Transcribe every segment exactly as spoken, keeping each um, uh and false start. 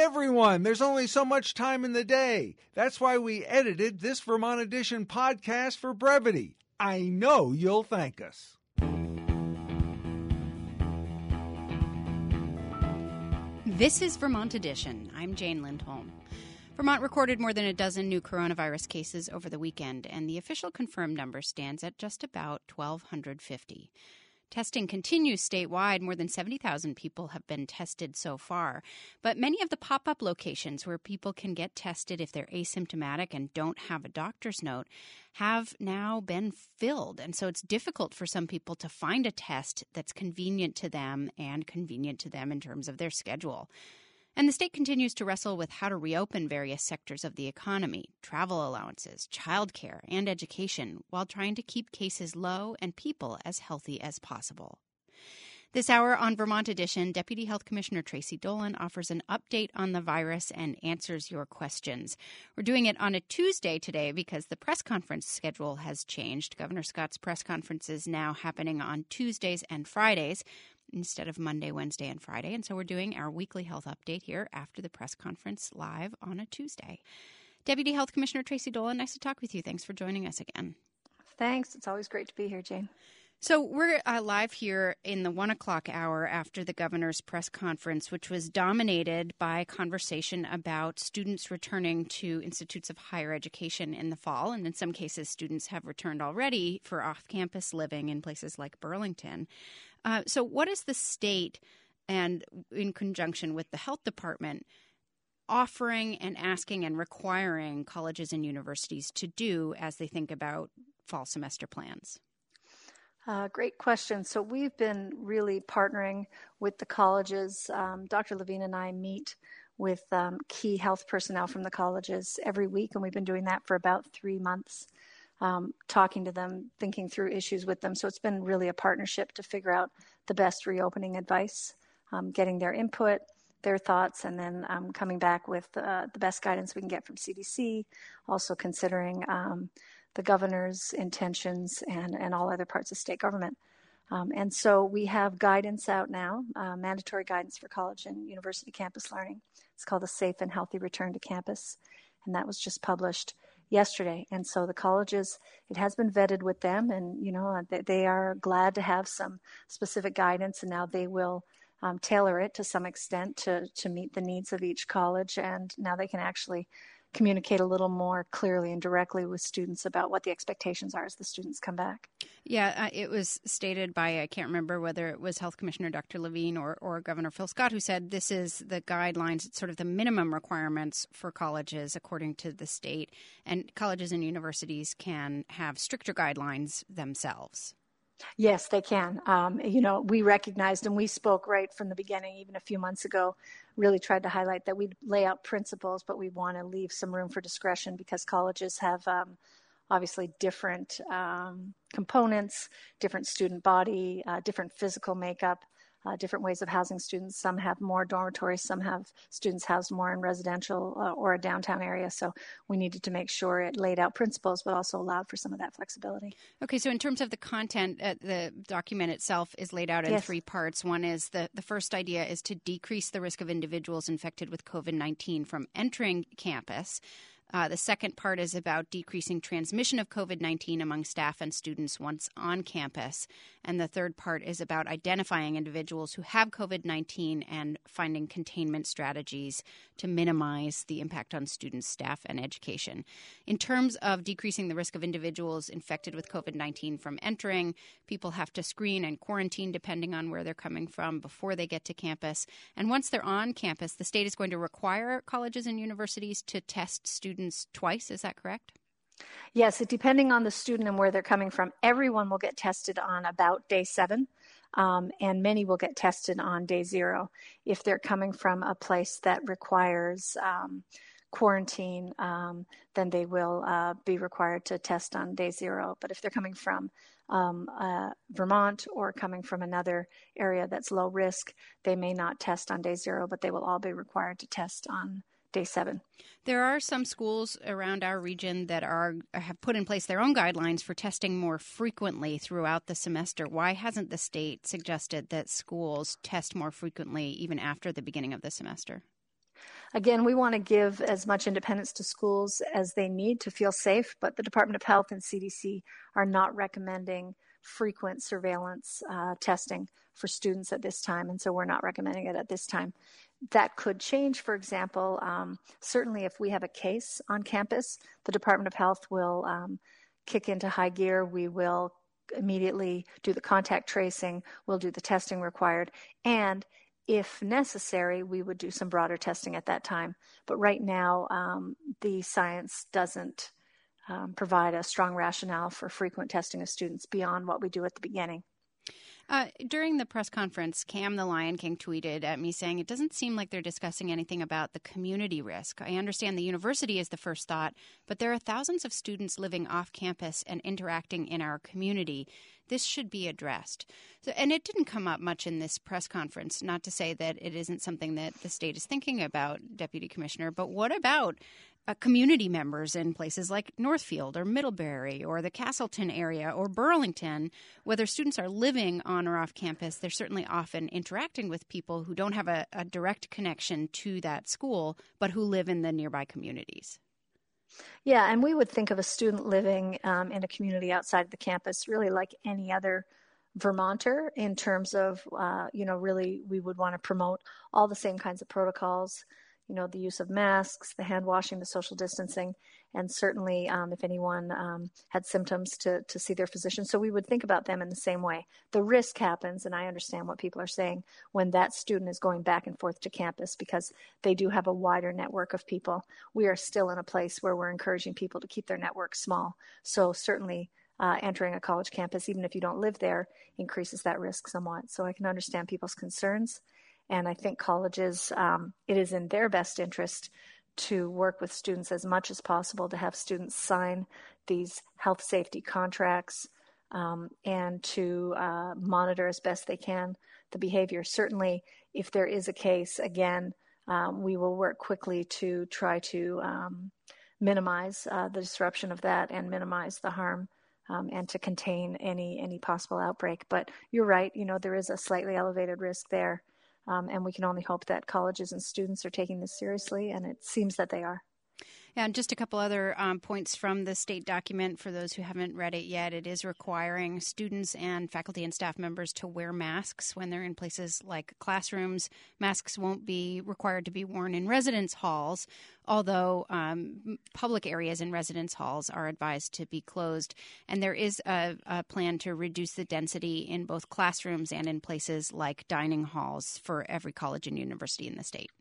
everyone. There's only so much time in the day. That's why we edited this Vermont Edition podcast for brevity. I know you'll thank us. This is Vermont Edition. I'm Jane Lindholm. Vermont recorded more than a dozen new coronavirus cases over the weekend, and the official confirmed number stands at just about twelve fifty. Testing continues statewide. More than seventy thousand people have been tested so far. But many of the pop-up locations where people can get tested if they're asymptomatic and don't have a doctor's note have now been filled. And so it's difficult for some people to find a test that's convenient to them and convenient to them in terms of their schedule. And the state continues to wrestle with how to reopen various sectors of the economy, travel allowances, childcare, and education, while trying to keep cases low and people as healthy as possible. This hour on Vermont Edition, Deputy Health Commissioner Tracy Dolan offers an update on the virus and answers your questions. We're doing it on a Tuesday today because the press conference schedule has changed. Governor Scott's press conference is now happening on Tuesdays and Fridays instead of Monday, Wednesday, and Friday. And so we're doing our weekly health update here after the press conference live on a Tuesday. Deputy Health Commissioner Tracy Dolan, nice to talk with you. Thanks for joining us again. Thanks. It's always great to be here, Jane. So we're uh, live here in the one o'clock hour after the governor's press conference, which was dominated by conversation about students returning to institutes of higher education in the fall. And in some cases, students have returned already for off-campus living in places like Burlington. Uh, so what is the state, and in conjunction with the health department, offering and asking and requiring colleges and universities to do as they think about fall semester plans? Uh, great question. So we've been really partnering with the colleges. Um, Doctor Levine and I meet with um, key health personnel from the colleges every week, and we've been doing that for about three months, um, talking to them, thinking through issues with them. So it's been really a partnership to figure out the best reopening advice, um, getting their input, their thoughts, and then um, coming back with uh, the best guidance we can get from C D C, also considering um, the governor's intentions and, and all other parts of state government. Um, and so we have guidance out now, uh, mandatory guidance for college and university campus learning. It's called the Safe and Healthy Return to Campus, and that was just published yesterday. And so the colleges, it has been vetted with them, and, you know, they, they are glad to have some specific guidance, and now they will um, tailor it to some extent to, to meet the needs of each college, and now they can actually communicate a little more clearly and directly with students about what the expectations are as the students come back. Yeah, uh, it was stated by, I can't remember whether it was Health Commissioner Doctor Levine or, or Governor Phil Scott, who said this is the guidelines, it's sort of the minimum requirements for colleges according to the state, and colleges and universities can have stricter guidelines themselves. Yes, they can. Um, you know, we recognized and we spoke right from the beginning, even a few months ago, really tried to highlight that we'd lay out principles, but we want to leave some room for discretion because colleges have um, obviously different um, components, different student body, uh, different physical makeup, uh, different ways of housing students. Some have more dormitories, some have students housed more in residential uh, or a downtown area. So we needed to make sure it laid out principles, but also allowed for some of that flexibility. Okay, so in terms of the content, uh, the document itself is laid out in yes. three parts. One is the, the first idea is to decrease the risk of individuals infected with COVID nineteen from entering campus. Uh, the second part is about decreasing transmission of COVID nineteen among staff and students once on campus. And the third part is about identifying individuals who have COVID nineteen and finding containment strategies to minimize the impact on students, staff, and education. In terms of decreasing the risk of individuals infected with COVID nineteen from entering, people have to screen and quarantine depending on where they're coming from before they get to campus. And once they're on campus, the state is going to require colleges and universities to test students twice. Is that correct? Yes, it, depending on the student and where they're coming from, everyone will get tested on about day seven, um, and many will get tested on day zero. If they're coming from a place that requires um, quarantine, um, then they will uh, be required to test on day zero. But if they're coming from um, uh, Vermont or coming from another area that's low risk, they may not test on day zero, but they will all be required to test on day seven. There are some schools around our region that are have put in place their own guidelines for testing more frequently throughout the semester. Why hasn't the state suggested that schools test more frequently even after the beginning of the semester? Again, we want to give as much independence to schools as they need to feel safe, but the Department of Health and C D C are not recommending frequent surveillance uh, testing for students at this time, and so we're not recommending it at this time. That could change. For example, um, certainly if we have a case on campus, the Department of Health will um, kick into high gear. We will immediately do the contact tracing, we'll do the testing required, and if necessary, we would do some broader testing at that time. But right now, um, the science doesn't um, provide a strong rationale for frequent testing of students beyond what we do at the beginning. Uh, during the press conference, Cam the Lion King tweeted at me saying, it doesn't seem like they're discussing anything about the community risk. I understand the university is the first thought, but there are thousands of students living off campus and interacting in our community. This should be addressed. So, and it didn't come up much in this press conference, not to say that it isn't something that the state is thinking about, Deputy Commissioner, but what about Uh, community members in places like Northfield or Middlebury or the Castleton area or Burlington? Whether students are living on or off campus, they're certainly often interacting with people who don't have a, a direct connection to that school, but who live in the nearby communities. Yeah, and we would think of a student living um, in a community outside of the campus really like any other Vermonter in terms of, uh, you know, really we would want to promote all the same kinds of protocols, you know, the use of masks, the hand washing, the social distancing, and certainly um, if anyone um, had symptoms to, to see their physician. So we would think about them in the same way. The risk happens, and I understand what people are saying, when that student is going back and forth to campus because they do have a wider network of people. We are still in a place where we're encouraging people to keep their network small. So certainly uh, entering a college campus, even if you don't live there, increases that risk somewhat. So I can understand people's concerns. And I think colleges, um, it is in their best interest to work with students as much as possible, to have students sign these health safety contracts um, and to uh, monitor as best they can the behavior. Certainly, if there is a case, again, um, we will work quickly to try to um, minimize uh, the disruption of that and minimize the harm um, and to contain any, any possible outbreak. But you're right, you know, there is a slightly elevated risk there. Um, and we can only hope that colleges and students are taking this seriously, and it seems that they are. And just a couple other um, points from the state document for those who haven't read it yet. It is requiring students and faculty and staff members to wear masks when they're in places like classrooms. Masks won't be required to be worn in residence halls, although um, public areas in residence halls are advised to be closed. And there is a, a plan to reduce the density in both classrooms and in places like dining halls for every college and university in the state.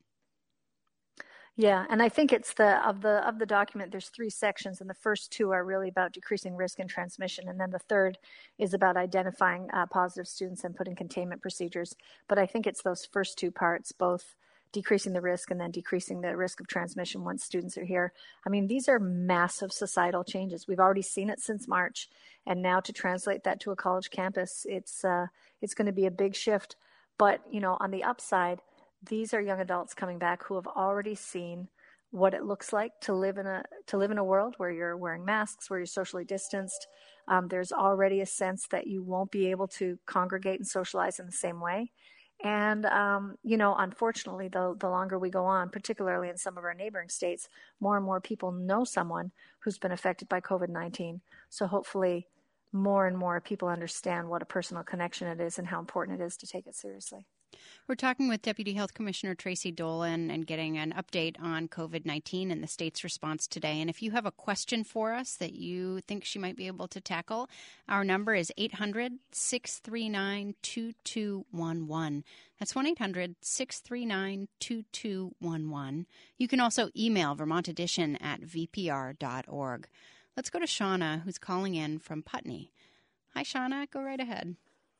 Yeah, and I think it's the of the of the document, there's three sections, and the first two are really about decreasing risk and transmission, and then the third is about identifying uh, positive students and putting containment procedures. But I think it's those first two parts, both decreasing the risk and then decreasing the risk of transmission once students are here. I mean, these are massive societal changes. We've already seen it since March, and now to translate that to a college campus, it's uh, it's going to be a big shift. But, you know, on the upside, these are young adults coming back who have already seen what it looks like to live in a to live in a world where you're wearing masks, where you're socially distanced. Um, there's already a sense that you won't be able to congregate and socialize in the same way. And, um, you know, unfortunately, the, the longer we go on, particularly in some of our neighboring states, more and more people know someone who's been affected by COVID nineteen. So hopefully more and more people understand what a personal connection it is and how important it is to take it seriously. We're talking with Deputy Health Commissioner Tracy Dolan and getting an update on COVID nineteen and the state's response today. And if you have a question for us that you think she might be able to tackle, our number is eight hundred, six three nine, two two one one. That's one eight hundred, six three nine, two two one one. You can also email Vermont Edition at v p r dot org. Let's go to Shauna, who's calling in from Putney. Hi, Shauna. Go right ahead.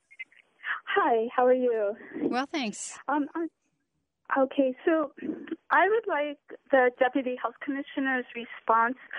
Hi, how are you? Well, thanks. Um, okay, so I would like the Deputy Health Commissioner's response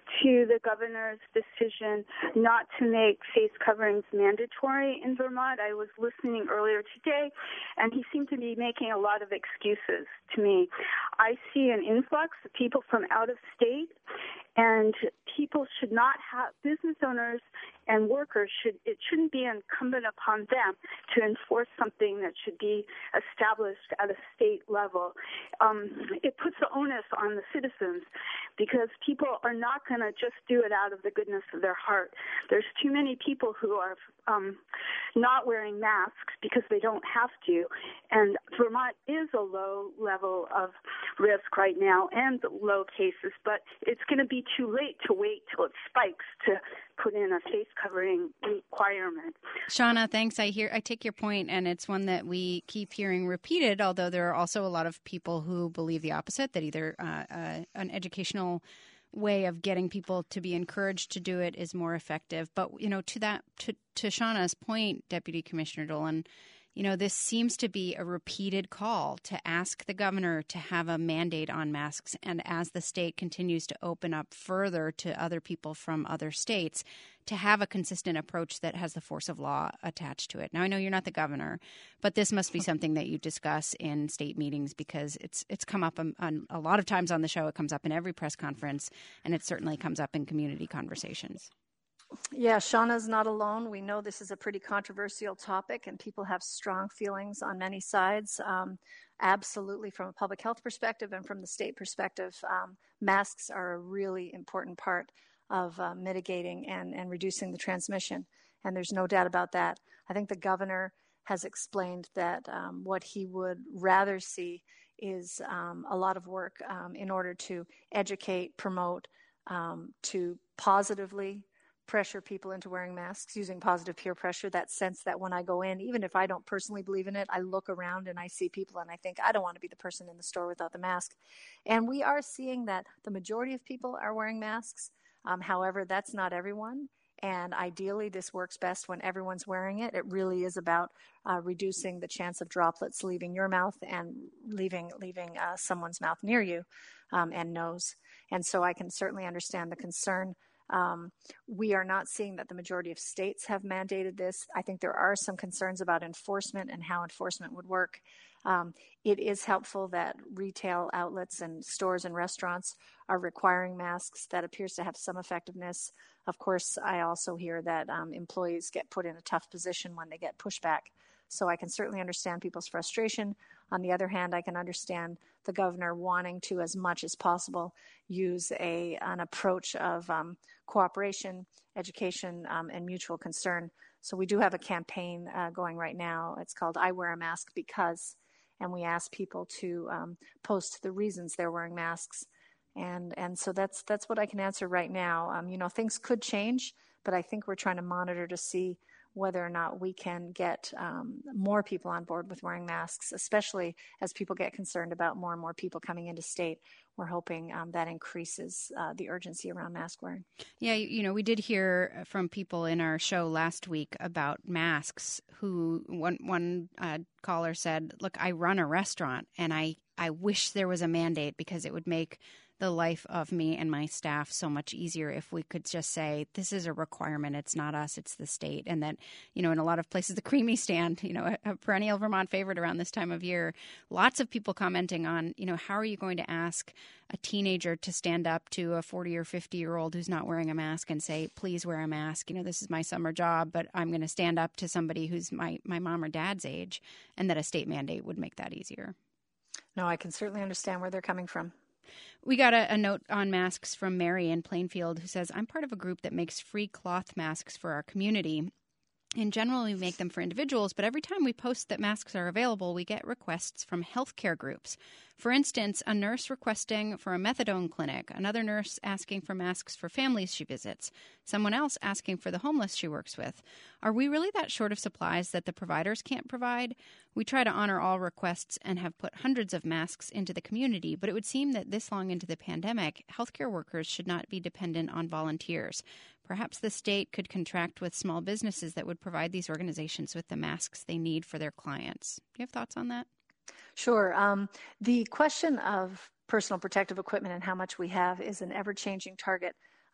to the governor's decision not to make face coverings mandatory in Vermont. I was listening earlier today, and he seemed to be making a lot of excuses to me. I see an influx of people from out of state, and people should not have, business owners and workers should, it shouldn't be incumbent upon them to enforce something that should be established at a state level. Um, it puts the onus on the citizens because people are not going to just do it out of the goodness of their heart. There's too many people who are um, not wearing masks because they don't have to. And Vermont is a low level of risk right now and low cases, but it's going to be too late to wait till it spikes to put in a face covering requirement. Shauna, thanks. I hear, I take your point, and it's one that we keep hearing repeated, although there are also a lot of people who believe the opposite, that either uh, uh, an educational way of getting people to be encouraged to do it is more effective. But, you know, to that, to, to Shauna's point, Deputy Commissioner Dolan, you know, this seems to be a repeated call to ask the governor to have a mandate on masks. And as the state continues to open up further to other people from other states, to have a consistent approach that has the force of law attached to it. Now, I know you're not the governor, but this must be something that you discuss in state meetings because it's it's come up on, on a lot of times on the show. It comes up in every press conference, and it certainly comes up in community conversations. Yeah, Shauna's not alone. We know this is a pretty controversial topic, and people have strong feelings on many sides. Um, absolutely, from a public health perspective and from the state perspective, um, masks are a really important part of uh, mitigating and, and reducing the transmission, and there's no doubt about that. I think the governor has explained that um, what he would rather see is um, a lot of work um, in order to educate, promote, um, to positively pressure people into wearing masks, using positive peer pressure, that sense that when I go in, even if I don't personally believe in it, I look around and I see people and I think, I don't want to be the person in the store without the mask. And we are seeing that the majority of people are wearing masks. Um, however, that's not everyone. And ideally, this works best when everyone's wearing it. It really is about uh, reducing the chance of droplets leaving your mouth and leaving leaving uh, someone's mouth near you um, and nose. And so I can certainly understand the concern. Um, we are not seeing that the majority of states have mandated this. I think there are some concerns about enforcement and how enforcement would work. Um, it is helpful that retail outlets and stores and restaurants are requiring masks. That appears to have some effectiveness. Of course, I also hear that um, employees get put in a tough position when they get pushback. So I can certainly understand people's frustration. On the other hand, I can understand the governor wanting to, as much as possible, use a an approach of um, cooperation, education, um, and mutual concern. So we do have a campaign uh, going right now. It's called I Wear a Mask Because, and we ask people to um, post the reasons they're wearing masks. And and so that's that's what I can answer right now. Um, you know, things could change, but I think we're trying to monitor to see whether or not we can get um, more people on board with wearing masks, especially as people get concerned about more and more people coming into state. We're hoping um, that increases uh, the urgency around mask wearing. Yeah, you know, we did hear from people in our show last week about masks who one one uh, caller said, look, I run a restaurant and I, I wish there was a mandate because it would make the life of me and my staff so much easier if we could just say, this is a requirement. It's not us, it's the state. And that, you know, in a lot of places, the Creamy Stand, you know, a, a perennial Vermont favorite around this time of year, lots of people commenting on, you know, how are you going to ask a teenager to stand up to a forty or fifty year old who's not wearing a mask and say, please wear a mask. You know, this is my summer job, but I'm going to stand up to somebody who's my, my mom or dad's age, and that a state mandate would make that easier. No, I can certainly understand where they're coming from. We got a, a note on masks from Mary in Plainfield who says, I'm part of a group that makes free cloth masks for our community. In general, we make them for individuals, but every time we post that masks are available, we get requests from healthcare groups. For instance, a nurse requesting for a methadone clinic, another nurse asking for masks for families she visits, someone else asking for the homeless she works with. Are we really that short of supplies that the providers can't provide? We try to honor all requests and have put hundreds of masks into the community, but it would seem that this long into the pandemic, healthcare workers should not be dependent on volunteers. Perhaps the state could contract with small businesses that would provide these organizations with the masks they need for their clients. Do you have thoughts on that? Sure. Um, the question of personal protective equipment and how much we have is an ever-changing target.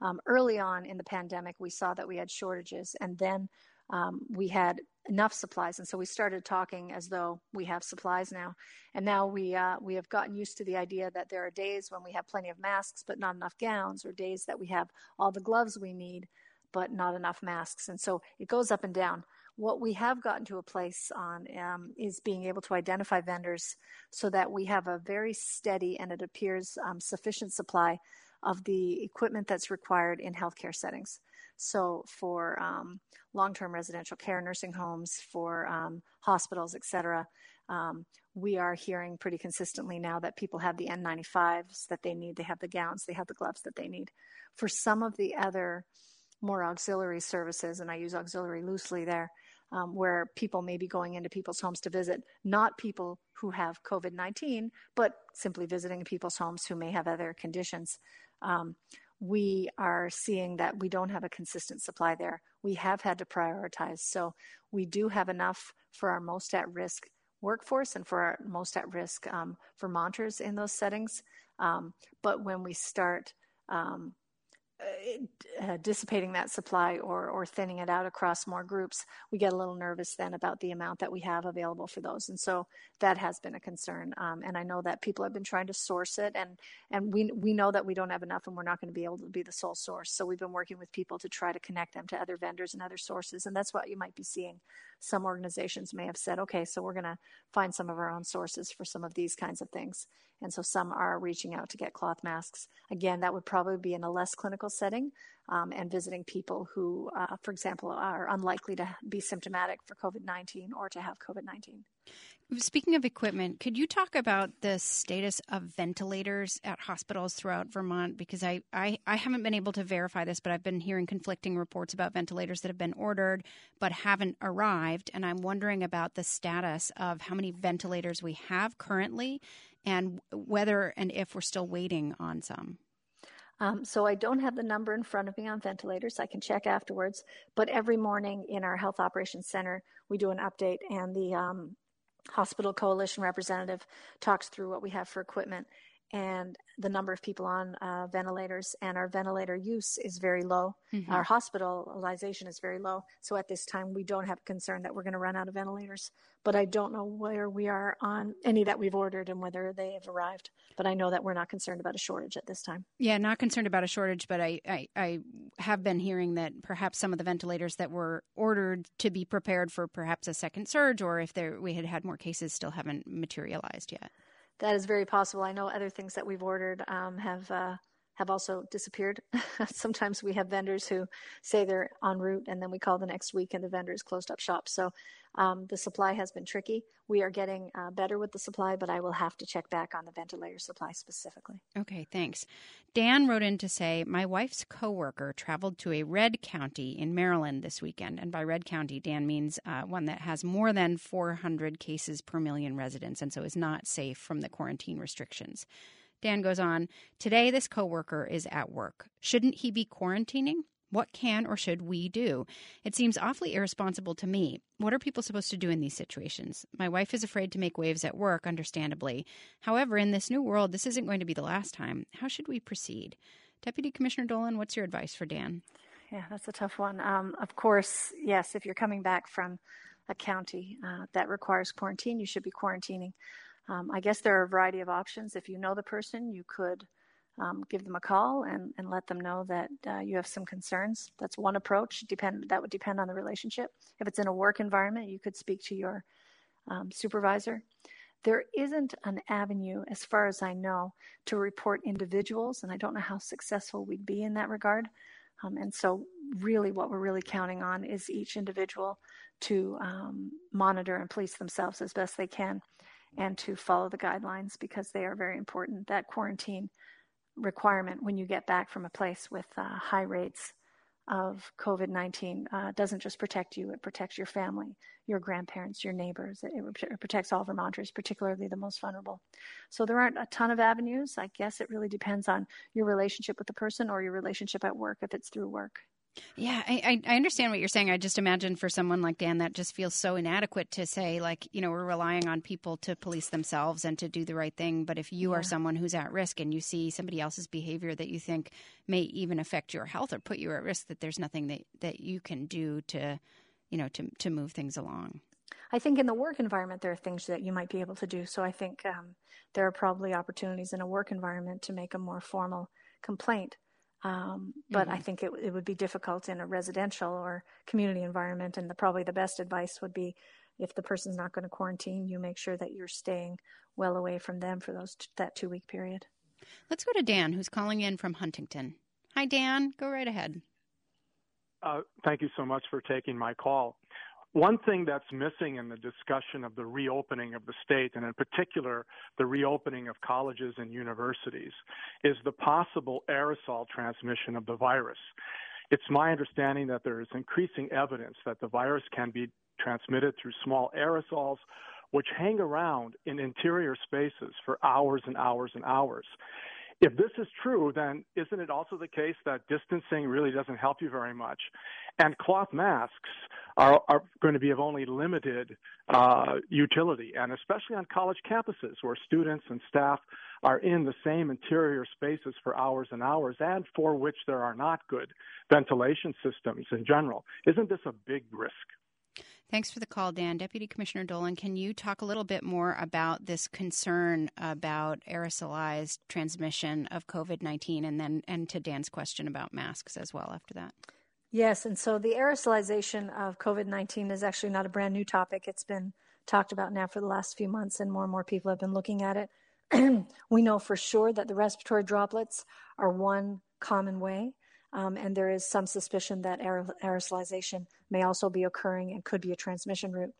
Um, early on in the pandemic, we saw that we had shortages, and then um, we had enough supplies. And so we started talking as though we have supplies now. And now we uh, we have gotten used to the idea that there are days when we have plenty of masks, but not enough gowns, or days that we have all the gloves we need, but not enough masks. And so it goes up and down. What we have gotten to a place on um, is being able to identify vendors so that we have a very steady and it appears um, sufficient supply of the equipment that's required in healthcare settings. So for um, long-term residential care, nursing homes, for um, hospitals, et cetera, um, we are hearing pretty consistently now that people have the N ninety-fives that they need, they have the gowns, they have the gloves that they need. For some of the other more auxiliary services, and I use auxiliary loosely there, um, where people may be going into people's homes to visit, not people who have COVID nineteen, but simply visiting people's homes who may have other conditions. Um, we are seeing that we don't have a consistent supply there. We have had to prioritize. So we do have enough for our most at-risk workforce and for our most at-risk um, Vermonters in those settings. Um, but when we start um, uh, dissipating that supply or, or thinning it out across more groups, we get a little nervous then about the amount that we have available for those. And so that has been a concern. Um, and I know that people have been trying to source it, and, and we, we know that we don't have enough and we're not going to be able to be the sole source. So we've been working with people to try to connect them to other vendors and other sources. And that's what you might be seeing. Some organizations may have said, okay, so we're going to find some of our own sources for some of these kinds of things. And so some are reaching out to get cloth masks. Again, that would probably be in a less clinical setting um, and visiting people who, uh, for example, are unlikely to be symptomatic for COVID nineteen or to have COVID nineteen. Speaking of equipment, could you talk about the status of ventilators at hospitals throughout Vermont? Because I, I, I haven't been able to verify this, but I've been hearing conflicting reports about ventilators that have been ordered but haven't arrived. And I'm wondering about the status of how many ventilators we have currently and whether and if we're still waiting on some. Um, so I don't have the number in front of me on ventilators. I can check afterwards. But every morning in our Health Operations Center, we do an update, and the um, Hospital Coalition representative talks through what we have for equipment and the number of people on uh, ventilators, and our ventilator use is very low. Mm-hmm. Our hospitalization is very low. So at this time, we don't have a concern that we're going to run out of ventilators. But I don't know where we are on any that we've ordered and whether they have arrived. But I know that we're not concerned about a shortage at this time. Yeah, not concerned about a shortage, but I, I, I have been hearing that perhaps some of the ventilators that were ordered to be prepared for perhaps a second surge, or if there we had had more cases, still haven't materialized yet. That is very possible. I know other things that we've ordered um, have uh, have also disappeared. Sometimes we have vendors who say they're en route, and then we call the next week and the vendor is closed up shop. So um, the supply has been tricky. We are getting uh, better with the supply, but I will have to check back on the ventilator supply specifically. Okay, thanks. Dan wrote in to say, my wife's coworker traveled to a red county in Maryland this weekend. And by red county, Dan means uh, one that has more than four hundred cases per million residents and so is not safe from the quarantine restrictions. Dan goes on, today this coworker is at work. Shouldn't he be quarantining? What can or should we do? It seems awfully irresponsible to me. What are people supposed to do in these situations? My wife is afraid to make waves at work, understandably. However, in this new world, this isn't going to be the last time. How should we proceed? Deputy Commissioner Dolan, what's your advice for Dan? Yeah, that's a tough one. Um, of course, yes, if you're coming back from a county uh, that requires quarantine, you should be quarantining. Um, I guess there are a variety of options. If you know the person, you could um, give them a call and, and let them know that uh, you have some concerns. That's one approach. Depend that would depend on the relationship. If it's in a work environment, you could speak to your um, supervisor. There isn't an avenue, as far as I know, to report individuals, and I don't know how successful we'd be in that regard. Um, and so really what we're really counting on is each individual to um, monitor and police themselves as best they can, and to follow the guidelines because they are very important. That quarantine requirement when you get back from a place with uh, high rates of COVID nineteen uh, doesn't just protect you, it protects your family, your grandparents, your neighbors. It, it protects all Vermonters, particularly the most vulnerable. So there aren't a ton of avenues. I guess it really depends on your relationship with the person or your relationship at work if it's through work. Yeah, I, I understand what you're saying. I just imagine for someone like Dan that just feels so inadequate to say, like, you know, we're relying on people to police themselves and to do the right thing. But if you yeah. are someone who's at risk and you see somebody else's behavior that you think may even affect your health or put you at risk, that there's nothing that, that you can do to, you know, to, to move things along. I think in the work environment, there are things that you might be able to do. So I think um, there are probably opportunities in a work environment to make a more formal complaint. Um, but mm-hmm. I think it, it would be difficult in a residential or community environment. And the, probably the best advice would be if the person's not going to quarantine, you make sure that you're staying well away from them for those t- that two-week period. Let's go to Dan, who's calling in from Huntington. Hi, Dan. Go right ahead. Uh, thank you so much for taking my call. One thing that's missing in the discussion of the reopening of the state, and in particular the reopening of colleges and universities, is the possible aerosol transmission of the virus. It's my understanding that there is increasing evidence that the virus can be transmitted through small aerosols which hang around in interior spaces for hours and hours and hours. If this is true, then isn't it also the case that distancing really doesn't help you very much? And cloth masks are, are going to be of only limited uh, utility, and especially on college campuses where students and staff are in the same interior spaces for hours and hours, and for which there are not good ventilation systems in general. Isn't this a big risk? Thanks for the call, Dan. Deputy Commissioner Dolan, can you talk a little bit more about this concern about aerosolized transmission of COVID nineteen, and then and to Dan's question about masks as well after that? Yes, and so the aerosolization of COVID nineteen is actually not a brand new topic. It's been talked about now for the last few months, and more and more people have been looking at it. We know for sure that the respiratory droplets are one common way. Um, and there is some suspicion that aer- aerosolization may also be occurring and could be a transmission route.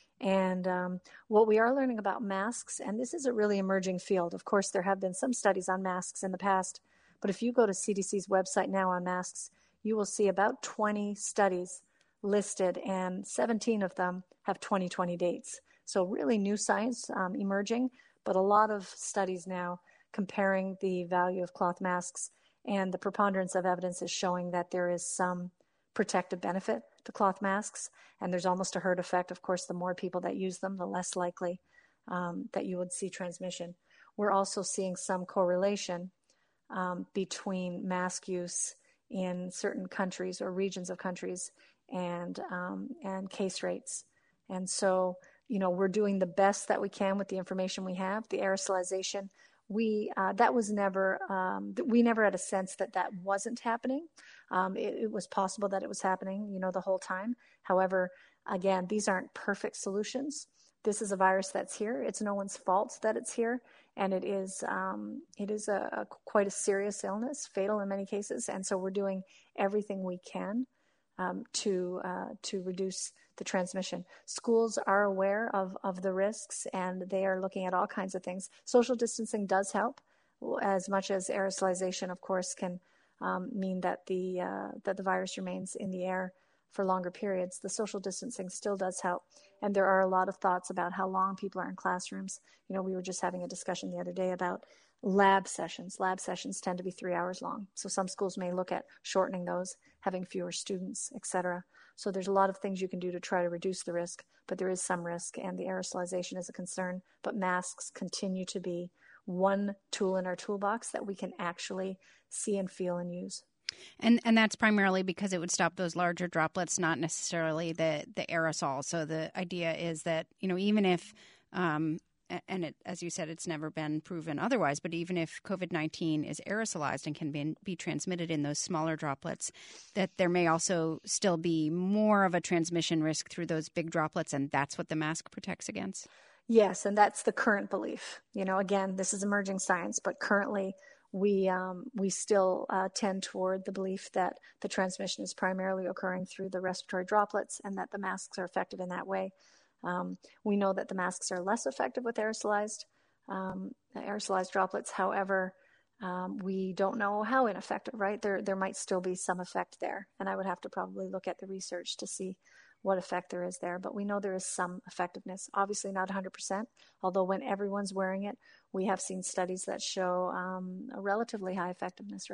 And um, what we are learning about masks, and this is a really emerging field. Of course, there have been some studies on masks in the past, but if you go to C D C's website now on masks, you will see about twenty studies listed, and seventeen of them have twenty twenty dates. So really new science um, emerging, but a lot of studies now comparing the value of cloth masks. And the preponderance of evidence is showing that there is some protective benefit to cloth masks. And there's almost a herd effect. Of course, the more people that use them, the less likely um, that you would see transmission. We're also seeing some correlation um, between mask use in certain countries or regions of countries and um, and case rates. And so, you know, we're doing the best that we can with the information we have. The aerosolization, We uh, that was never um, we never had a sense that that wasn't happening. Um, it, it was possible that it was happening, you know, the whole time. However, again, these aren't perfect solutions. This is a virus that's here. It's no one's fault that it's here, and it is um, it is a, a quite a serious illness, fatal in many cases. And so we're doing everything we can um, to uh, to reduce the transmission. Schools are aware of, of the risks, and they are looking at all kinds of things. Social distancing does help, as much as aerosolization, of course, can um, mean that the uh, that the virus remains in the air for longer periods. The social distancing still does help, and there are a lot of thoughts about how long people are in classrooms. You know, we were just having a discussion the other day about lab sessions. Lab sessions tend to be three hours long, so some schools may look at shortening those, having fewer students, et cetera. So there's a lot of things you can do to try to reduce the risk, but there is some risk, and the aerosolization is a concern. But masks continue to be one tool in our toolbox that we can actually see and feel and use. And and that's primarily because it would stop those larger droplets, not necessarily the, the aerosol. So the idea is that, you know, even if um, and it, as you said, it's never been proven otherwise, but even if COVID nineteen is aerosolized and can be, be transmitted in those smaller droplets, that there may also still be more of a transmission risk through those big droplets, and that's what the mask protects against? Yes, and that's the current belief. You know, again, this is emerging science, but currently we um, we still uh, tend toward the belief that the transmission is primarily occurring through the respiratory droplets, and that the masks are effective in that way. Um, we know that the masks are less effective with aerosolized um, aerosolized droplets. However, um, we don't know how ineffective, right? There there might still be some effect there, and I would have to probably look at the research to see what effect there is there. But we know there is some effectiveness. Obviously not one hundred percent, although when everyone's wearing it, we have seen studies that show um, a relatively high effectiveness rate.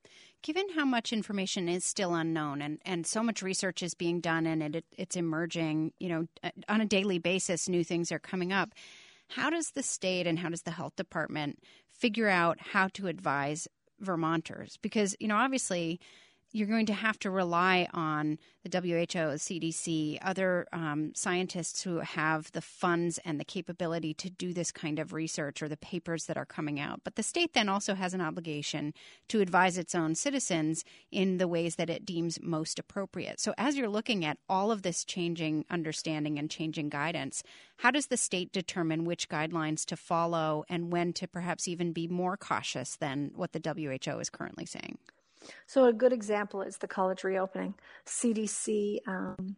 Given how much information is still unknown and, and so much research is being done and it, it's emerging, you know, on a daily basis, new things are coming up. How does the state and how does the health department figure out how to advise Vermonters? Because, you know, obviously you're going to have to rely on the W H O, the C D C, other um, scientists who have the funds and the capability to do this kind of research or the papers that are coming out. But the state then also has an obligation to advise its own citizens in the ways that it deems most appropriate. So as you're looking at all of this changing understanding and changing guidance, how does the state determine which guidelines to follow and when to perhaps even be more cautious than what the W H O is currently saying? So a good example is the college reopening. C D C um,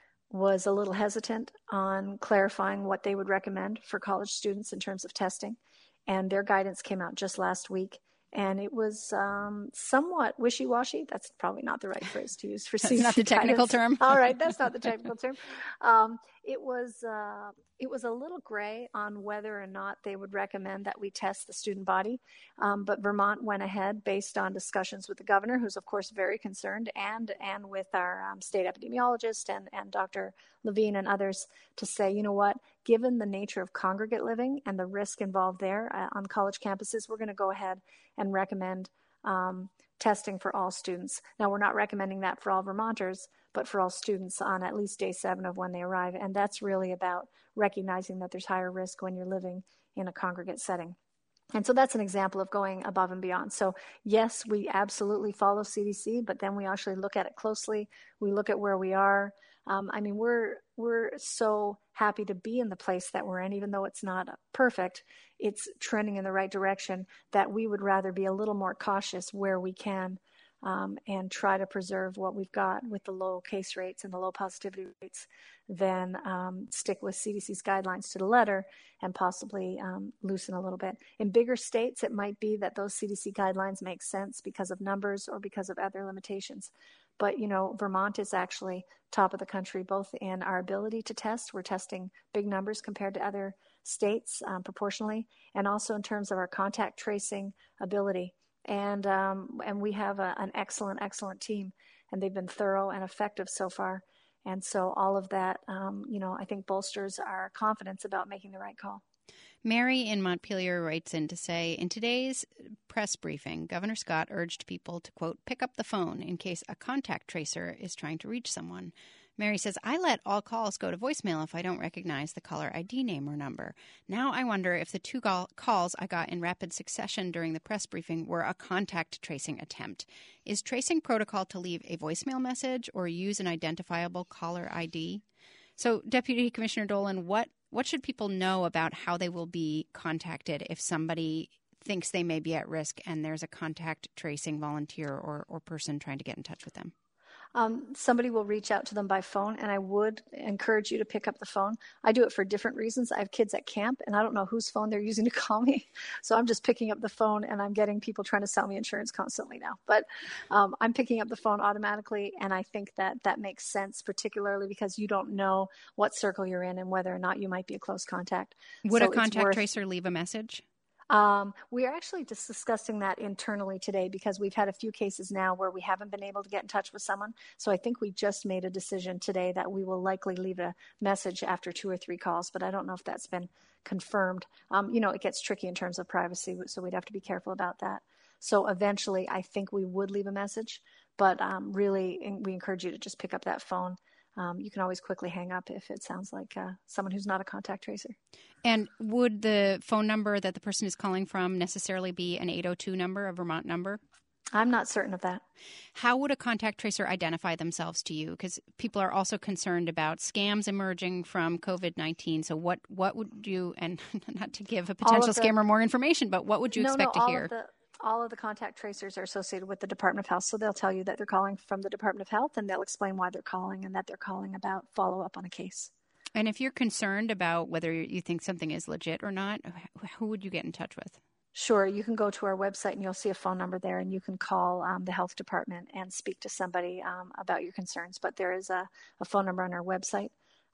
was a little hesitant on clarifying what they would recommend for college students in terms of testing, and their guidance came out just last week. And it was um, somewhat wishy-washy. That's probably not the right phrase to use for C D C. That's not the technical guidance. term. All right, that's not the technical term. Um, it was uh, it was a little gray on whether or not they would recommend that we test the student body. Um, but Vermont went ahead based on discussions with the governor, who's of course very concerned, and and with our um, state epidemiologist and and Doctor Levine and others to say, you know what, given the nature of congregate living and the risk involved there uh, on college campuses, we're going to go ahead and recommend um, testing for all students. Now, we're not recommending that for all Vermonters, but for all students on at least day seven of when they arrive. And that's really about recognizing that there's higher risk when you're living in a congregate setting. And so that's an example of going above and beyond. So yes, we absolutely follow C D C, but then we actually look at it closely. We look at where we are. Um, I mean, we're we're so happy to be in the place that we're in, even though it's not perfect. It's trending in the right direction, that we would rather be a little more cautious where we can um, and try to preserve what we've got with the low case rates and the low positivity rates than um, stick with C D C's guidelines to the letter and possibly um, loosen a little bit. In bigger states, it might be that those C D C guidelines make sense because of numbers or because of other limitations. But, you know, Vermont is actually top of the country, both in our ability to test. We're testing big numbers compared to other states um, proportionally, and also in terms of our contact tracing ability. And um, and we have a, an excellent, excellent team, and they've been thorough and effective so far. And so all of that, um, you know, I think bolsters our confidence about making the right call. Mary in Montpelier writes in to say, in today's press briefing, Governor Scott urged people to, quote, pick up the phone in case a contact tracer is trying to reach someone. Mary says, I let all calls go to voicemail if I don't recognize the caller I D name or number. Now I wonder if the two calls I got in rapid succession during the press briefing were a contact tracing attempt. Is tracing protocol to leave a voicemail message or use an identifiable caller I D? So, Deputy Commissioner Dolan, what What should people know about how they will be contacted if somebody thinks they may be at risk and there's a contact tracing volunteer or, or person trying to get in touch with them? Um, somebody will reach out to them by phone, and I would encourage you to pick up the phone. I do it for different reasons. I have kids at camp, and I don't know whose phone they're using to call me. So I'm just picking up the phone, and I'm getting people trying to sell me insurance constantly now. But um, I'm picking up the phone automatically, and I think that that makes sense, particularly because you don't know what circle you're in and whether or not you might be a close contact. Would so a contact worth- tracer leave a message? Um, we are actually just discussing that internally today because we've had a few cases now where we haven't been able to get in touch with someone. So I think we just made a decision today that we will likely leave a message after two or three calls, but I don't know if that's been confirmed. Um, you know, it gets tricky in terms of privacy, so we'd have to be careful about that. So eventually I think we would leave a message, but um, really we encourage you to just pick up that phone. Um, you can always quickly hang up if it sounds like uh, someone who's not a contact tracer. And would the phone number that the person is calling from necessarily be an eight oh two number, a Vermont number? I'm not certain of that. How would a contact tracer identify themselves to you? Because people are also concerned about scams emerging from covid nineteen. So what, what would you, and not to give a potential the, scammer more information, but what would you no, expect no, to all hear? Of the, all of the contact tracers are associated with the Department of Health. So they'll tell you that they're calling from the Department of Health, and they'll explain why they're calling and that they're calling about follow-up on a case. And if you're concerned about whether you think something is legit or not, who would you get in touch with? Sure. You can go to our website and you'll see a phone number there, and you can call um, the health department and speak to somebody um, about your concerns. But there is a, a phone number on our website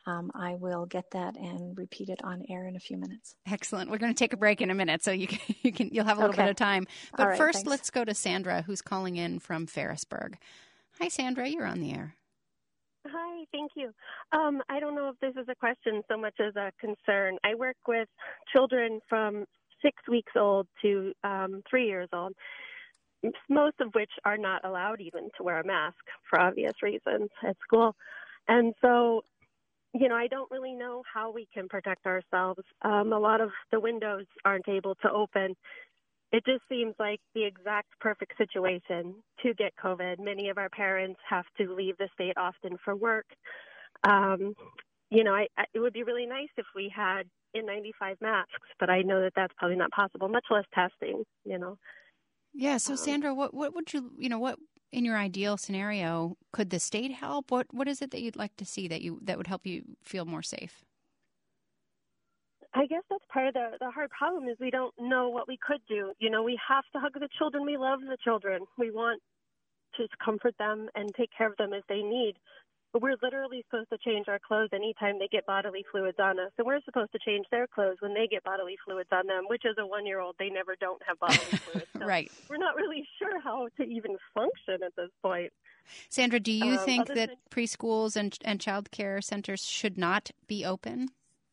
um, I will get that and repeat it on air in a few minutes. Excellent. We're going to take a break in a minute, so you can, you can you'll have a little okay. bit of time. But right, first, thanks. let's go to Sandra, who's calling in from Ferrisburg. Hi, Sandra. You're on the air. Hi, thank you. Um, I don't know if this is a question so much as a concern. I work with children from six weeks old to um, three years old, most of which are not allowed even to wear a mask for obvious reasons at school. And so, you know, I don't really know how we can protect ourselves. Um, a lot of the windows aren't able to open. It just seems like the exact perfect situation to get COVID. Many of our parents have to leave the state often for work. Um, you know, I, I, it would be really nice if we had N ninety-five masks, but I know that that's probably not possible, much less testing, you know. Yeah. So, um, Sandra, what, what would you, you know, what in your ideal scenario, could the state help? What What is it that you'd like to see that you that would help you feel more safe? I guess that's part of the, the hard problem is we don't know what we could do. You know, we have to hug the children. We love the children. We want to comfort them and take care of them as they need. But we're literally supposed to change our clothes anytime they get bodily fluids on us. And we're supposed to change their clothes when they get bodily fluids on them, which as a one-year-old, they never don't have bodily fluids. So right. We're not really sure how to even function at this point. Sandra, do you um, think that than- preschools and, and child care centers should not be open?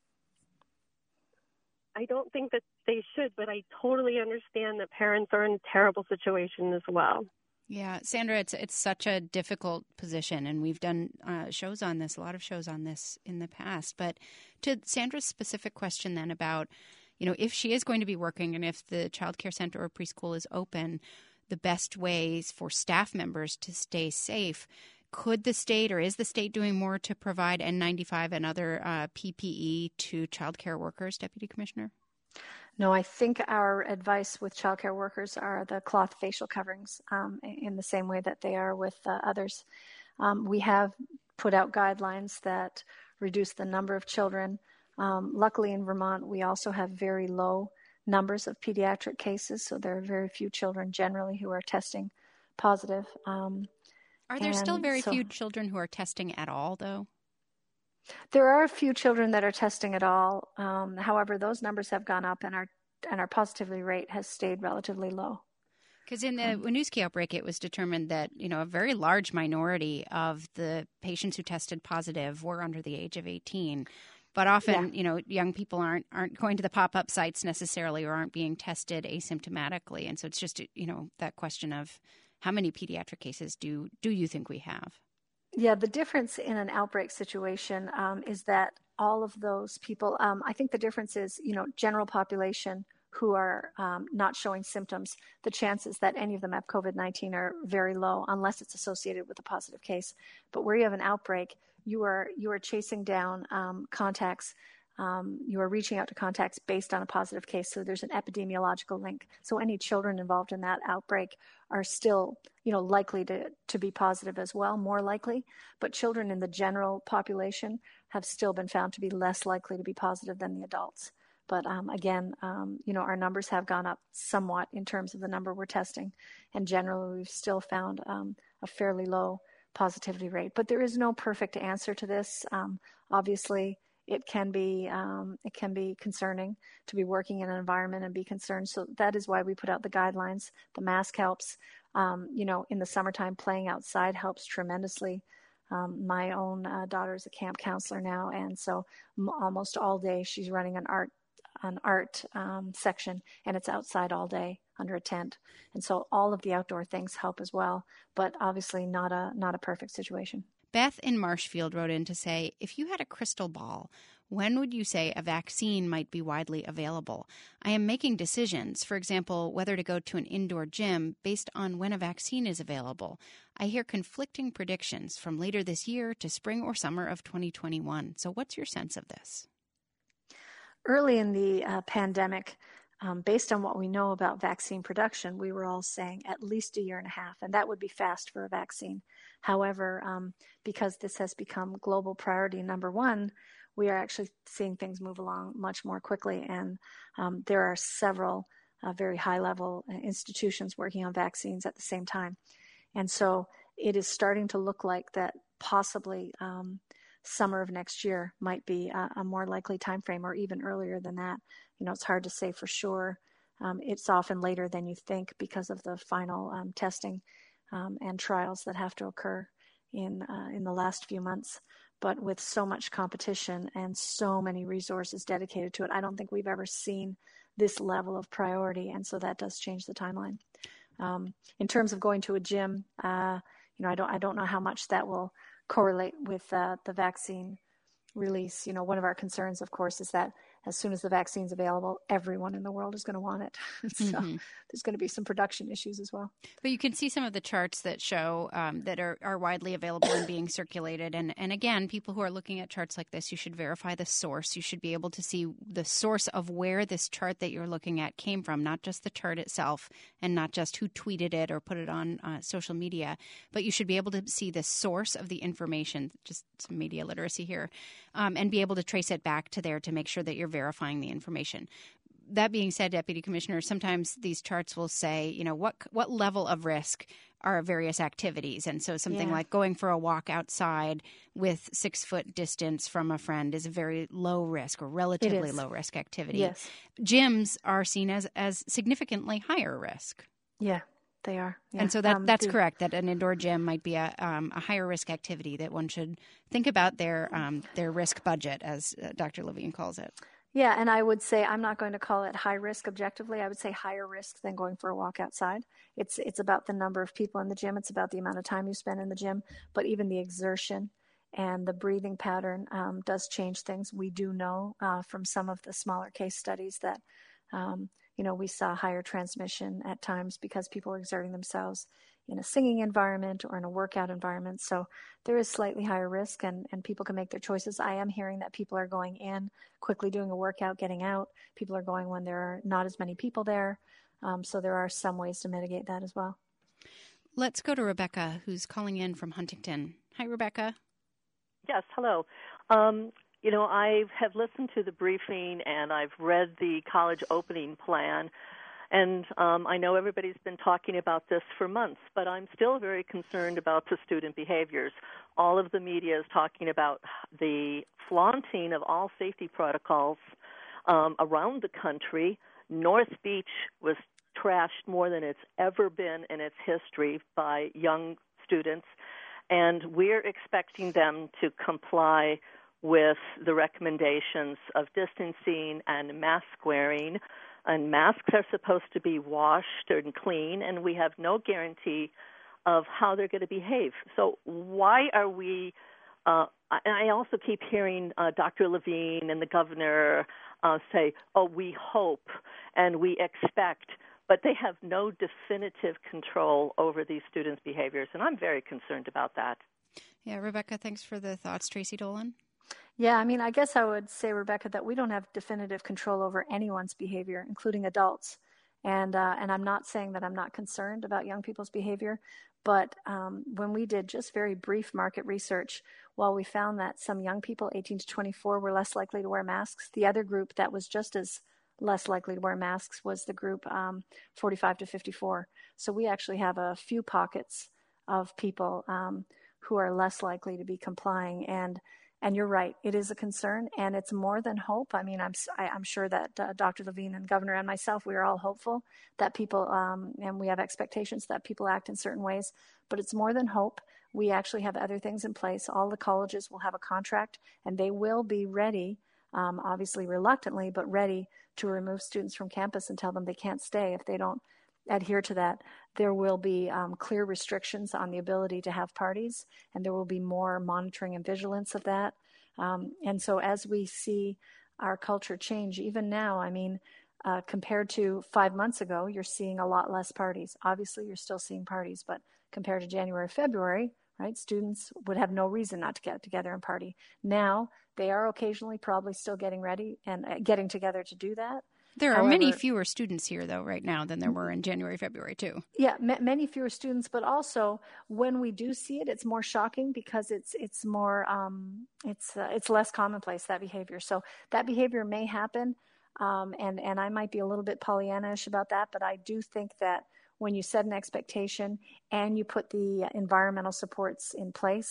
I don't think that they should, but I totally understand that parents are in a terrible situation as well. Yeah, Sandra, it's it's such a difficult position, and we've done uh, shows on this, a lot of shows on this in the past. But to Sandra's specific question then about, you know, if she is going to be working and if the child care center or preschool is open, the best ways for staff members to stay safe. Could the state or is the state doing more to provide N ninety-five and other uh, P P E to child care workers, Deputy Commissioner? No, I think our advice with childcare workers are the cloth facial coverings um, in the same way that they are with uh, others. Um, we have put out guidelines that reduce the number of children. Um, luckily in Vermont, we also have very low numbers of pediatric cases, so there are very few children generally who are testing positive. Um, Are there still very so, few children who are testing at all, though? There are a few children that are testing at all. Um, however, those numbers have gone up, and our and our positivity rate has stayed relatively low. Because in the um, Winooski outbreak, it was determined that, you know, a very large minority of the patients who tested positive were under the age of eighteen. But often, yeah. you know, young people aren't aren't going to the pop-up sites necessarily or aren't being tested asymptomatically. And so it's just, you know, that question of how many pediatric cases do do you think we have? Yeah, the difference in an outbreak situation um, is that all of those people, um, I think the difference is, you know, general population who are um, not showing symptoms, the chances that any of them have COVID nineteen are very low unless it's associated with a positive case. But where you have an outbreak, you are you are chasing down um, contacts. Um, you are reaching out to contacts based on a positive case. So there's an epidemiological link. So any children involved in that outbreak are still, you know, likely to, to be positive as well, more likely. But children in the general population have still been found to be less likely to be positive than the adults. But um, again, um, you know, our numbers have gone up somewhat in terms of the number we're testing. And generally, we've still found um, a fairly low positivity rate. But there is no perfect answer to this. Um, obviously, it can be um, it can be concerning to be working in an environment and be concerned. So that is why we put out the guidelines. The mask helps. Um, you know, in the summertime, playing outside helps tremendously. Um, my own uh, daughter is a camp counselor now, and so m- almost all day she's running an art an art um, section, and it's outside all day under a tent. And so all of the outdoor things help as well, but obviously not a not a perfect situation. Beth in Marshfield wrote in to say, if you had a crystal ball, when would you say a vaccine might be widely available? I am making decisions, for example, whether to go to an indoor gym based on when a vaccine is available. I hear conflicting predictions from later this year to spring or summer of twenty twenty-one. So what's your sense of this? Early in the uh, pandemic, um, based on what we know about vaccine production, we were all saying at least a year and a half, and that would be fast for a vaccine. However, um, because this has become global priority number one, we are actually seeing things move along much more quickly, and um, there are several uh, very high-level institutions working on vaccines at the same time. And so it is starting to look like that possibly um, summer of next year might be a, a more likely time frame, or even earlier than that. You know, it's hard to say for sure. Um, it's often later than you think because of the final um, testing um, and trials that have to occur in uh, in the last few months. But with so much competition and so many resources dedicated to it, I don't think we've ever seen this level of priority, and so that does change the timeline. Um, in terms of going to a gym, uh, you know, I don't I don't know how much that will correlate with uh, the vaccine release. You know, one of our concerns, of course, is that as soon as the vaccine's available, everyone in the world is going to want it. so mm-hmm. there's going to be some production issues as well. But you can see some of the charts that show um, that are, are widely available and being circulated. And, and again, people who are looking at charts like this, you should verify the source. You should be able to see the source of where this chart that you're looking at came from, not just the chart itself and not just who tweeted it or put it on uh, social media, but you should be able to see the source of the information, just some media literacy here, um, and be able to trace it back to there to make sure that you're verifying the information. That being said, Deputy Commissioner, sometimes these charts will say, you know, what what level of risk are various activities. And so something yeah. like going for a walk outside with six foot distance from a friend is a very low risk or relatively low risk activity. Yes. Gyms are seen as, as significantly higher risk. Yeah, they are. Yeah. And so that um, that's the, correct, that an indoor gym might be a, um, a higher risk activity that one should think about their um, their risk budget, as uh, Doctor Levine calls it. Yeah, and I would say I'm not going to call it high risk objectively. I would say higher risk than going for a walk outside. It's it's about the number of people in the gym. It's about the amount of time you spend in the gym. But even the exertion and the breathing pattern um, does change things. We do know uh, from some of the smaller case studies that, um, you know, we saw higher transmission at times because people were exerting themselves in a singing environment or in a workout environment. So there is slightly higher risk, and, and people can make their choices. I am hearing that people are going in, quickly doing a workout, getting out. People are going when there are not as many people there. Um, so there are some ways to mitigate that as well. Let's go to Rebecca, who's calling in from Huntington. Hi, Rebecca. Yes, hello. Um, you know, I have listened to the briefing and I've read the college opening plan. And um, I know everybody's been talking about this for months, but I'm still very concerned about the student behaviors. All of the media is talking about the flaunting of all safety protocols um, around the country. North Beach was trashed more than it's ever been in its history by young students, and we're expecting them to comply with the recommendations of distancing and mask wearing. And masks are supposed to be washed and clean, and we have no guarantee of how they're going to behave. So why are we uh, – and I also keep hearing uh, Doctor Levine and the governor uh, say, oh, we hope and we expect, but they have no definitive control over these students' behaviors, and I'm very concerned about that. Yeah, Rebecca, thanks for the thoughts. Tracy Dolan? Yeah, I mean, I guess I would say, Rebecca, that we don't have definitive control over anyone's behavior, including adults. And uh, and I'm not saying that I'm not concerned about young people's behavior, but um, when we did just very brief market research, while we found that some young people, eighteen to twenty-four, were less likely to wear masks, the other group that was just as less likely to wear masks was the group um, forty-five to fifty-four. So we actually have a few pockets of people um, who are less likely to be complying. And And you're right, it is a concern, and it's more than hope. I mean, I'm I, I'm sure that uh, Doctor Levine and Governor and myself, we are all hopeful that people, um, and we have expectations that people act in certain ways, but it's more than hope. We actually have other things in place. All the colleges will have a contract, and they will be ready, um, obviously reluctantly, but ready to remove students from campus and tell them they can't stay if they don't adhere to that. There will be um, clear restrictions on the ability to have parties, and there will be more monitoring and vigilance of that. Um, and so as we see our culture change, even now, I mean, uh, compared to five months ago, you're seeing a lot less parties. Obviously, you're still seeing parties, but compared to January, February, right, students would have no reason not to get together and party. Now, they are occasionally probably still getting ready and uh, getting together to do that. There are However, many fewer students here, though, right now than there were in January, February, too. Yeah, m- many fewer students, but also when we do see it, it's more shocking because it's it's more um, it's uh, it's less commonplace, that behavior. So that behavior may happen, um, and and I might be a little bit Pollyanna-ish about that, but I do think that when you set an expectation and you put the environmental supports in place,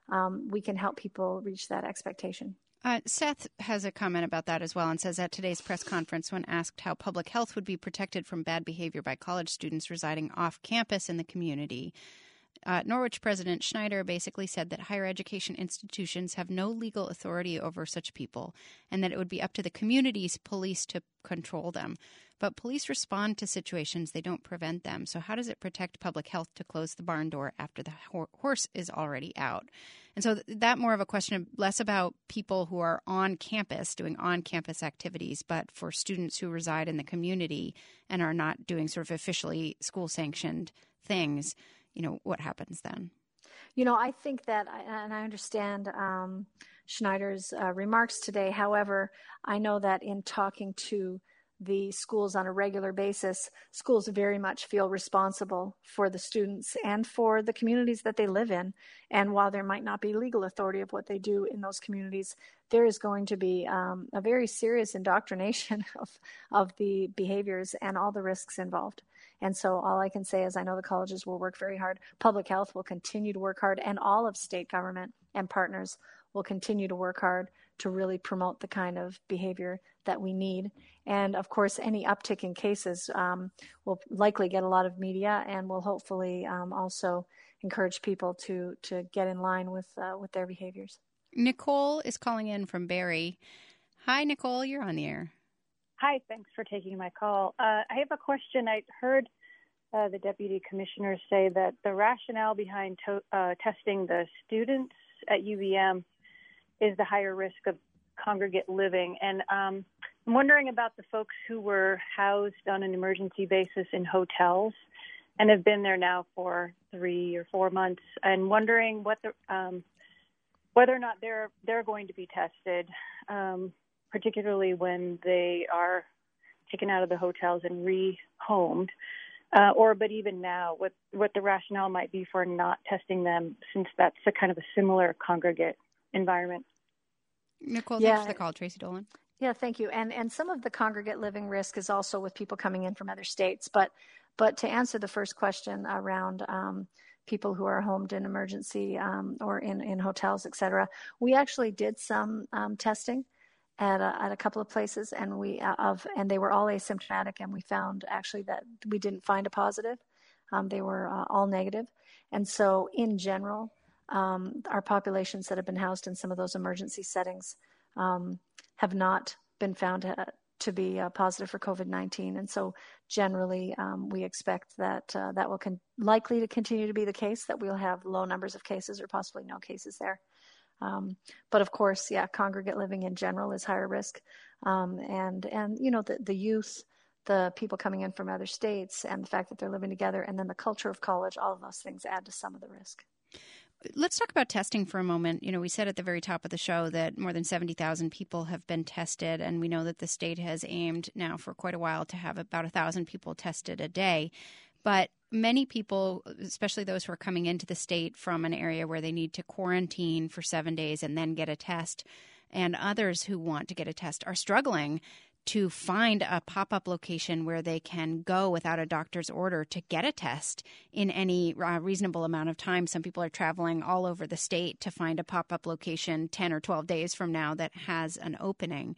um, we can help people reach that expectation. Uh, Seth has a comment about that as well and says at today's press conference, when asked how public health would be protected from bad behavior by college students residing off campus in the community, uh, Norwich President Schneider basically said that higher education institutions have no legal authority over such people and that it would be up to the community's police to control them. But police respond to situations, they don't prevent them. So how does it protect public health to close the barn door after the ho- horse is already out? And so th- that more of a question of less about people who are on campus doing on-campus activities, but for students who reside in the community and are not doing sort of officially school-sanctioned things, you know, what happens then? You know, I think that, and I understand um, Schneider's uh, remarks today. However, I know that in talking to the schools on a regular basis, schools very much feel responsible for the students and for the communities that they live in. And while there might not be legal authority of what they do in those communities, there is going to be um, a very serious indoctrination of, of the behaviors and all the risks involved. And so all I can say is I know the colleges will work very hard. Public health will continue to work hard, and all of state government and partners will continue to work hard to really promote the kind of behavior that we need. And of course, any uptick in cases um, will likely get a lot of media and will hopefully um, also encourage people to to get in line with uh, with their behaviors. Nicole is calling in from Barrie. Hi, Nicole, you're on the air. Hi, thanks for taking my call. Uh, I have a question. I heard uh, the deputy commissioner say that the rationale behind to- uh, testing the students at U V M is the higher risk of congregate living. And um, I'm wondering about the folks who were housed on an emergency basis in hotels and have been there now for three or four months, and wondering what the, um, whether or not they're they're going to be tested, um, particularly when they are taken out of the hotels and rehomed, uh, or but even now, what what the rationale might be for not testing them, since that's a kind of a similar congregate environment. Nicole, Yeah. thanks for the call. Tracy Dolan. Yeah, thank you. And and some of the congregate living risk is also with people coming in from other states. But but to answer the first question around um, people who are homed in emergency um, or in, in hotels, et cetera, we actually did some um, testing at a, at a couple of places, and we uh, of and they were all asymptomatic, and we found actually that we didn't find a positive. Um, they were uh, all negative. And so in general, um, our populations that have been housed in some of those emergency settings um, have not been found to, to be uh, positive for COVID nineteen. And so generally, um, we expect that uh, that will con- likely to continue to be the case, that we'll have low numbers of cases or possibly no cases there. Um, but of course, yeah, congregate living in general is higher risk. Um, and, and, you know, the, the youth, the people coming in from other states, and the fact that they're living together, and then the culture of college, all of those things add to some of the risk. Let's talk about testing for a moment. You know, we said at the very top of the show that more than seventy thousand people have been tested, and we know that the state has aimed now for quite a while to have about one thousand people tested a day. But many people, especially those who are coming into the state from an area where they need to quarantine for seven days and then get a test, and others who want to get a test, are struggling to find a pop-up location where they can go without a doctor's order to get a test in any uh, reasonable amount of time. Some people are traveling all over the state to find a pop-up location ten or twelve days from now that has an opening.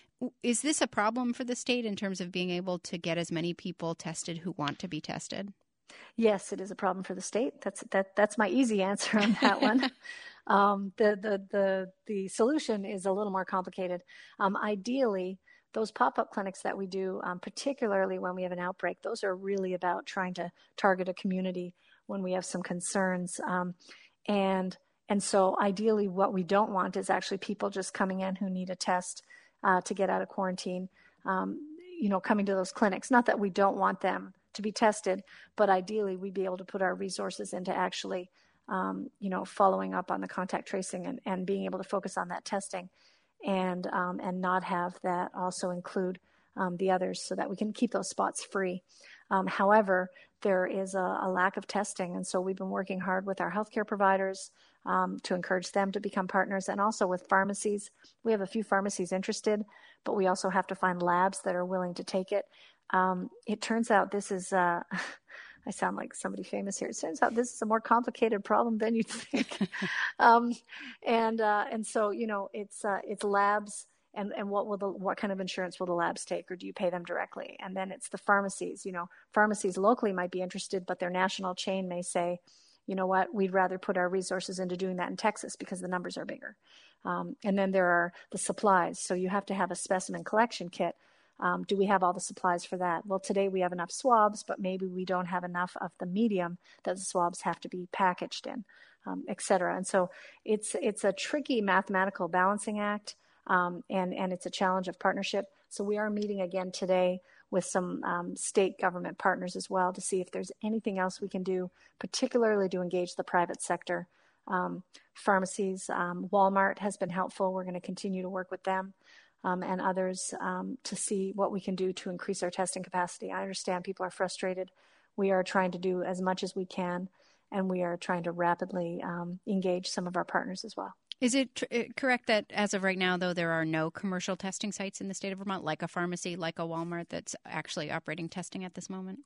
Is this a problem for the state in terms of being able to get as many people tested who want to be tested? Yes, it is a problem for the state. That's that. That's my easy answer on that one. Um, the, the the the solution is a little more complicated. Um, ideally, those pop-up clinics that we do, um, particularly when we have an outbreak, those are really about trying to target a community when we have some concerns. Um, and and so ideally what we don't want is actually people just coming in who need a test uh, to get out of quarantine, um, you know, coming to those clinics. Not that we don't want them to be tested, but ideally we'd be able to put our resources into actually, um, you know, following up on the contact tracing and, and being able to focus on that testing. and um, and not have that also include um, the others, so that we can keep those spots free. Um, however, there is a, a lack of testing, and so we've been working hard with our healthcare providers um, to encourage them to become partners, and also with pharmacies. We have a few pharmacies interested, but we also have to find labs that are willing to take it. Um, it turns out this is uh, I sound like somebody famous here. It turns out this is a more complicated problem than you'd think. um, and uh, and so, you know, it's uh, it's labs. And, and what will the what kind of insurance will the labs take, or do you pay them directly? And then it's the pharmacies. You know, pharmacies locally might be interested, but their national chain may say, you know what, we'd rather put our resources into doing that in Texas because the numbers are bigger. Um, and then there are the supplies. So you have to have a specimen collection kit. Um, do we have all the supplies for that? Well, today we have enough swabs, but maybe we don't have enough of the medium that the swabs have to be packaged in, um, et cetera. And so it's it's a tricky mathematical balancing act. Um, and, and it's a challenge of partnership. So we are meeting again today with some um, state government partners as well to see if there's anything else we can do, particularly to engage the private sector. Um, pharmacies, um, Walmart has been helpful. We're going to continue to work with them um, and others um, to see what we can do to increase our testing capacity. I understand people are frustrated. We are trying to do as much as we can, and we are trying to rapidly um, engage some of our partners as well. Is it tr- correct that as of right now, though, there are no commercial testing sites in the state of Vermont, like a pharmacy, like a Walmart, that's actually operating testing at this moment?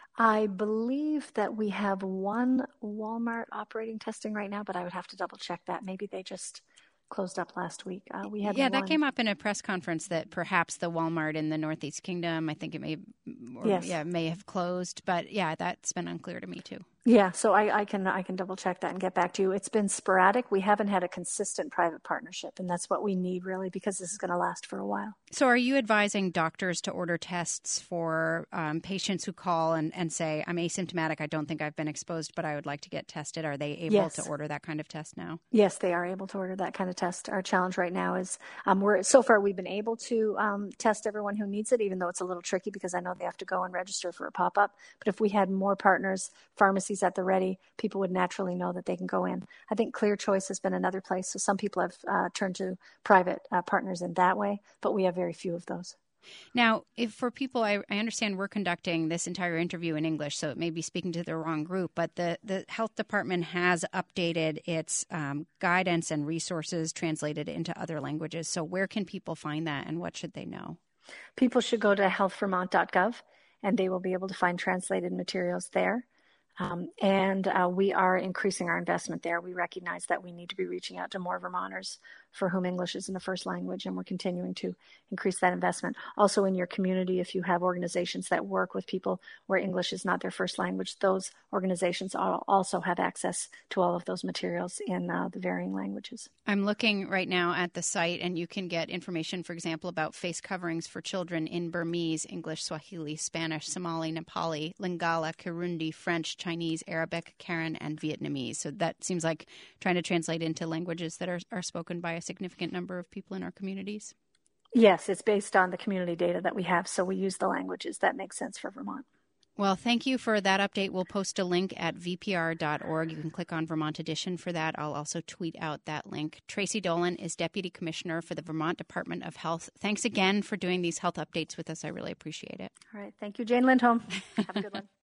I believe that we have one Walmart operating testing right now, but I would have to double check that. Maybe they just closed up last week. Uh, we had yeah, one. that came up in a press conference that perhaps the Walmart in the Northeast Kingdom, I think it may, or, yes. yeah, may have closed. But yeah, that's been unclear to me too. Yeah, so I, I can I can double check that and get back to you. It's been sporadic. We haven't had a consistent private partnership, and that's what we need really, because this is going to last for a while. So are you advising doctors to order tests for um, patients who call and, and say, I'm asymptomatic, I don't think I've been exposed, but I would like to get tested? Are they able yes. to order that kind of test now? Yes, they are able to order that kind of test. Our challenge right now is um, we're so far we've been able to um, test everyone who needs it, even though it's a little tricky because I know they have to go and register for a pop-up. But if we had more partners, pharmacies at the ready, people would naturally know that they can go in. I think Clear Choice has been another place. So some people have uh, turned to private uh, partners in that way, but we have very few of those. Now, if for people, I, I understand we're conducting this entire interview in English, so it may be speaking to the wrong group, but the, the health department has updated its um, guidance and resources translated into other languages. So where can people find that, and what should they know? People should go to health vermont dot gov, and they will be able to find translated materials there. Um, and uh, we are increasing our investment there. We recognize that we need to be reaching out to more Vermonters for whom English isn't a first language, and we're continuing to increase that investment. Also in your community, if you have organizations that work with people where English is not their first language, those organizations also have access to all of those materials in uh, the varying languages. I'm looking right now at the site, and you can get information, for example, about face coverings for children in Burmese, English, Swahili, Spanish, Somali, Nepali, Lingala, Kirundi, French, Chinese, Arabic, Karen, and Vietnamese. So that seems like trying to translate into languages that are, are spoken by a significant number of people in our communities. Yes, it's based on the community data that we have, so we use the languages that make sense for Vermont. Well, thank you for that update. We'll post a link at v p r dot org. You can click on Vermont Edition for that. I'll also tweet out that link. Tracy Dolan is Deputy Commissioner for the Vermont Department of Health. Thanks again for doing these health updates with us. I really appreciate it. All right. Thank you, Jane Lindholm. Have a good one.